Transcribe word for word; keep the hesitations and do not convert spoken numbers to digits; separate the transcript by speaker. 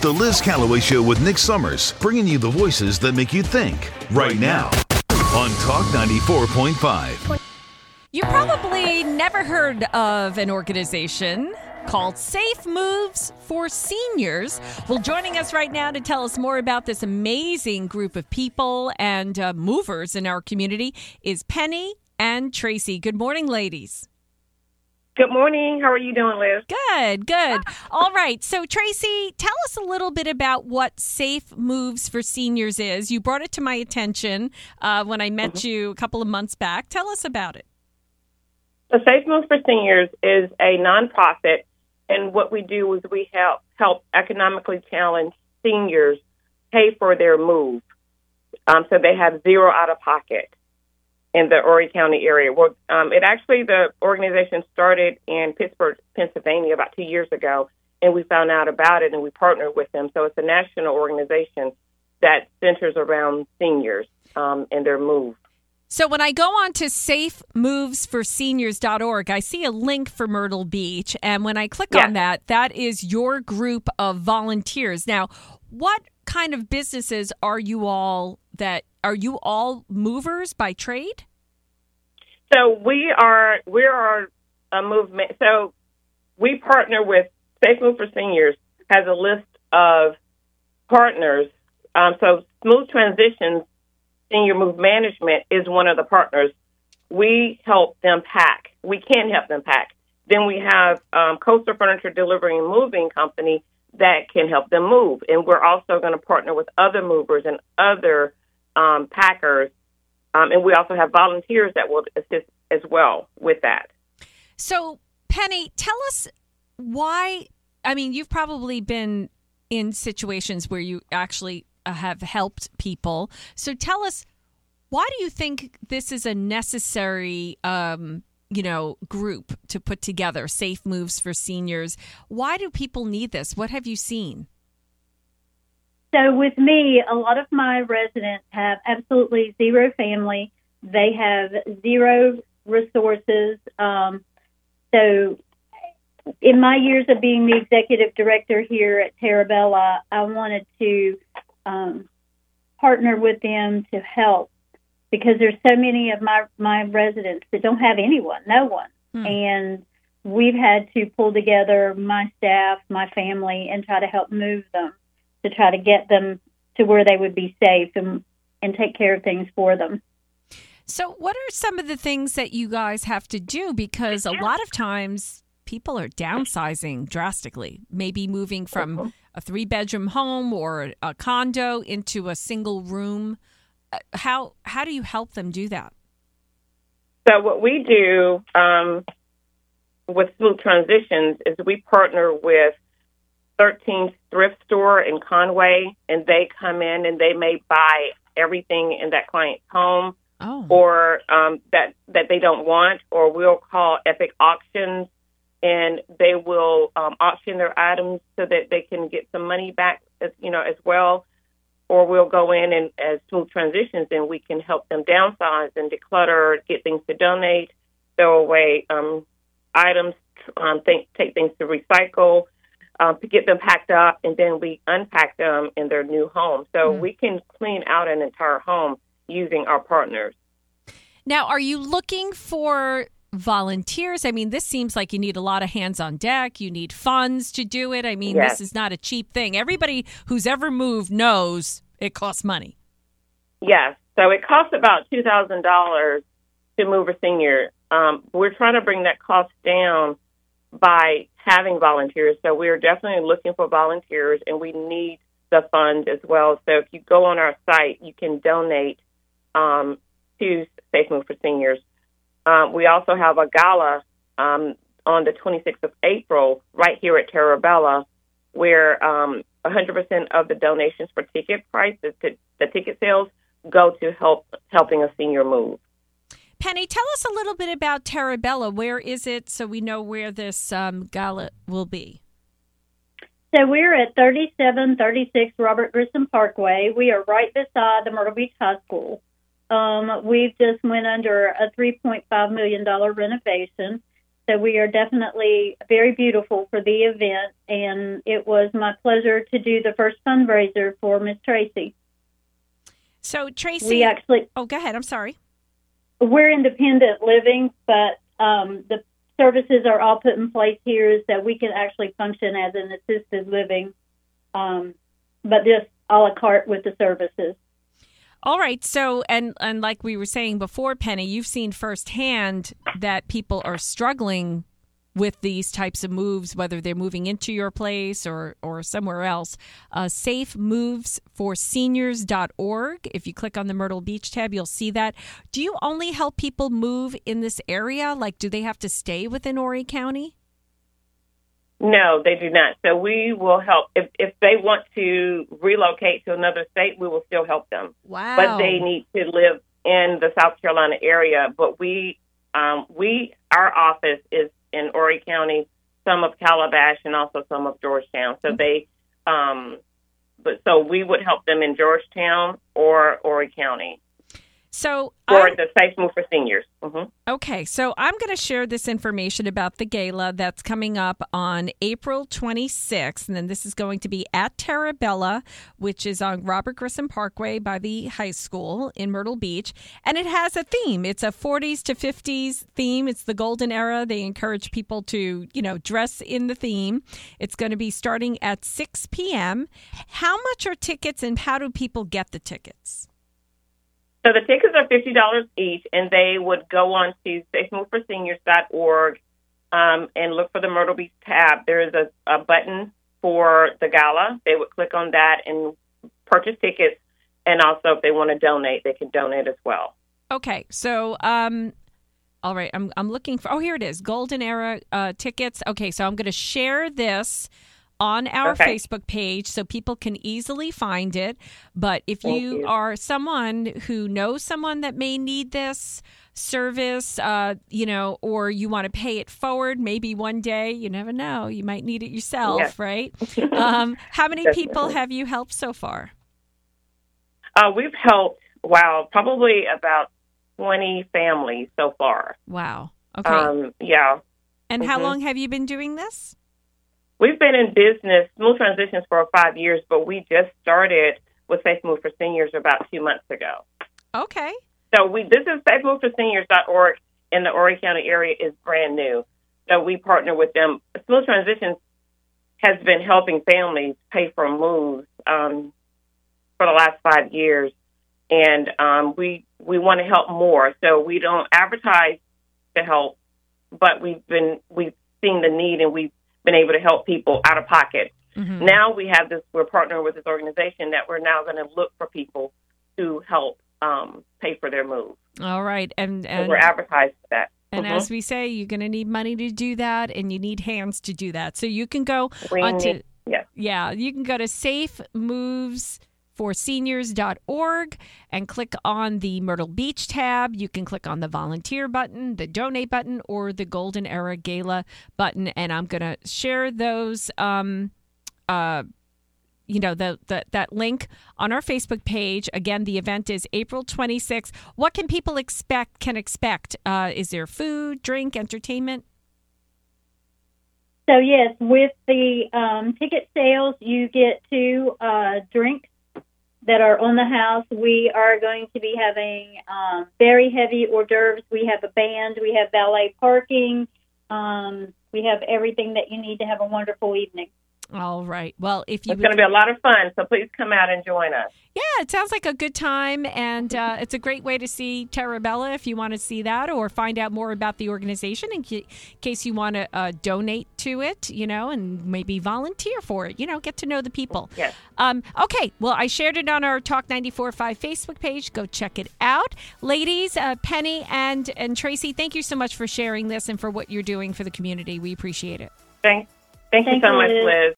Speaker 1: The Liz Callaway Show with Nick Summers, bringing you the voices that make you think right now on Talk ninety-four point five.
Speaker 2: You probably never heard of an organization called Safe Moves for Seniors. Well, joining us right now to tell us more about this amazing group of people and uh, movers in our community is Penny and Tracy. Good morning, ladies.
Speaker 3: Good morning. How are you doing, Liz?
Speaker 2: Good, good. All right. So, Tracy, tell us a little bit about what Safe Moves for Seniors is. You brought it to my attention uh, when I met mm-hmm. you a couple of months back. Tell us about it.
Speaker 3: The Safe Moves for Seniors is a nonprofit, and what we do is we help help economically challenged seniors pay for their move, um, so they have zero out of pocket in the Horry County area. Well, um, it actually, the organization started in Pittsburgh, Pennsylvania about two years ago, and we found out about it and we partnered with them. So it's a national organization that centers around seniors um, and their move.
Speaker 2: So when I go on to safe moves for seniors dot org, I see a link for Myrtle Beach. And when I click
Speaker 3: yes.
Speaker 2: on that, that is your group of volunteers. Now, what kind of businesses are you all that are you all movers by trade?
Speaker 3: So we are we are a movement. So we partner with Safe Move for Seniors has a list of partners. Um, so Smooth Transitions Senior Move Management is one of the partners. We help them pack. We can help them pack. Then we have um, Coastal Furniture Delivery and Moving Company that can help them move. And we're also going to partner with other movers and other um, packers. Um, and we also have volunteers that will assist as well with that.
Speaker 2: So, Penny, tell us why. I mean, you've probably been in situations where you actually have helped people. So tell us, why do you think this is a necessary, um, you know, group to put together, Safe Moves for Seniors? Why do people need this? What have you seen?
Speaker 4: So with me, a lot of my residents have absolutely zero family. They have zero resources. Um, so in my years of being the executive director here at Terabella, I wanted to um, partner with them to help because there's so many of my, my residents that don't have anyone, no one. Hmm. And we've had to pull together my staff, my family, and try to help move them, to try to get them to where they would be safe and, and take care of things for them.
Speaker 2: So what are some of the things that you guys have to do? Because a lot of times people are downsizing drastically, maybe moving from a three-bedroom home or a condo into a single room. How how do you help them do that?
Speaker 3: So what we do um, with Smooth Transitions is we partner with thirteenth Thrift Store in Conway, and they come in and they may buy everything in that client's home
Speaker 2: oh.
Speaker 3: or um, that, that they don't want, or we'll call Epic Auctions, and they will um, auction their items so that they can get some money back, as, you know, as well. Or we'll go in and as Smooth Transitions, and we can help them downsize and declutter, get things to donate, throw away um, items, um, think, take things to recycle, um, to get them packed up, and then we unpack them in their new home. So mm-hmm. we can clean out an entire home using our partners.
Speaker 2: Now, are you looking for volunteers? I mean, this seems like you need a lot of hands on deck. You need funds to do it. I mean,
Speaker 3: yes.
Speaker 2: This is not a cheap thing. Everybody who's ever moved knows it costs money.
Speaker 3: Yes. So it costs about two thousand dollars to move a senior. Um, we're trying to bring that cost down by having volunteers. So we're definitely looking for volunteers, and we need the funds as well. So if you go on our site, you can donate um, to Safe Move for Seniors. Um, we also have a gala um, on the twenty-sixth of April right here at Terabella, where um, one hundred percent of the donations for ticket prices, the, the ticket sales, go to help helping a senior move.
Speaker 2: Penny, tell us a little bit about Terabella. Where is it so we know where this um, gala will be?
Speaker 4: So we're at thirty-seven thirty-six Robert Grissom Parkway. We are right beside the Myrtle Beach High School. Um, we've just went under a three point five million dollars renovation. So we are definitely very beautiful for the event, and it was my pleasure to do the first fundraiser for Miss Tracy.
Speaker 2: So, Tracy...
Speaker 4: We actually...
Speaker 2: Oh, go ahead. I'm sorry.
Speaker 4: We're independent living, but um, the services are all put in place here so we can actually function as an assisted living, um, but just a la carte with the services.
Speaker 2: All right. So, and, and like we were saying before, Penny, you've seen firsthand that people are struggling with these types of moves, whether they're moving into your place or, or somewhere else. Uh, safe moves for seniors dot org. If you click on the Myrtle Beach tab, you'll see that. Do you only help people move in this area? Like, do they have to stay within Horry County?
Speaker 3: No, they do not. So we will help. If, if they want to relocate to another state, we will still help them.
Speaker 2: Wow.
Speaker 3: But they need to live in the South Carolina area. But we, um, we, our office is in Horry County, some of Calabash, and also some of Georgetown. So they, um, but so we would help them in Georgetown or Horry County.
Speaker 2: So
Speaker 3: for
Speaker 2: I'm,
Speaker 3: the Safe Move for Seniors. Mm-hmm.
Speaker 2: Okay, so I'm going to share this information about the gala that's coming up on April twenty-sixth, and then this is going to be at Terabella, which is on Robert Grissom Parkway by the high school in Myrtle Beach, and it has a theme. It's a forties to fifties theme. It's the golden era. They encourage people to, you know, dress in the theme. It's going to be starting at six p.m. How much are tickets, and how do people get the tickets?
Speaker 3: So the tickets are fifty dollars each, and they would go on to safe move for seniors dot org um, and look for the Myrtle Beach tab. There is a, a button for the gala. They would click on that and purchase tickets, and also if they want to donate, they can donate as well.
Speaker 2: Okay, so um, all right, I'm I'm looking for. Oh, here it is, Golden Era uh, tickets. Okay, so I'm going to share this on our
Speaker 3: okay.
Speaker 2: Facebook page so people can easily find it. But if you,
Speaker 3: you
Speaker 2: are someone who knows someone that may need this service, uh, you know, or you want to pay it forward, maybe one day, you never know, you might need it yourself,
Speaker 3: yes.
Speaker 2: right? Um, how many people have you helped so far?
Speaker 3: Uh, we've helped, wow, probably about twenty families so far.
Speaker 2: Wow. Okay.
Speaker 3: Um, yeah.
Speaker 2: And
Speaker 3: mm-hmm.
Speaker 2: how long have you been doing this?
Speaker 3: We've been in business, Smooth Transitions, for five years, but we just started with Safe Move for Seniors about two months ago.
Speaker 2: Okay.
Speaker 3: So we this is safe move for seniors dot org in the Horry County area is brand new. So we partner with them. Smooth Transitions has been helping families pay for moves um, for the last five years, and um, we we want to help more. So we don't advertise to help, but we've been we've seen the need, and we've been able to help people out of pocket. Mm-hmm. Now we have this, we're partnering with this organization that we're now going to look for people to help um, pay for their move.
Speaker 2: All right. And, and
Speaker 3: so we're advertising that.
Speaker 2: And
Speaker 3: mm-hmm.
Speaker 2: as we say, you're going to need money to do that, and you need hands to do that. So you can go
Speaker 3: we
Speaker 2: onto,
Speaker 3: need, yeah.
Speaker 2: yeah, you can go to safe moves for seniors dot org and click on the Myrtle Beach tab. You can click on the volunteer button, the donate button, or the Golden Era Gala button. And I'm going to share those, um, uh, you know, the, the that link on our Facebook page. Again, the event is April twenty-sixth. What can people expect? Can expect? Uh, is there food, drink, entertainment?
Speaker 4: So yes, with the um, ticket sales, you get two uh, drinks that are on the house. We are going to be having um, very heavy hors d'oeuvres. We have a band. We have valet parking. Um, we have everything that you need to have a wonderful evening.
Speaker 2: All right. Well, if you
Speaker 3: it's would... going to be a lot of fun, so please come out and join us.
Speaker 2: Yeah, it sounds like a good time, and uh, it's a great way to see Terabella if you want to see that or find out more about the organization in ca- case you want to uh, donate to it, you know, and maybe volunteer for it, you know, get to know the people.
Speaker 3: Yes.
Speaker 2: Um, okay, well, I shared it on our Talk ninety-four point five Facebook page. Go check it out. Ladies, uh, Penny and, and Tracy, thank you so much for sharing this and for what you're doing for the community. We appreciate it.
Speaker 3: Thanks. Thank, Thank you so you, much, Liz.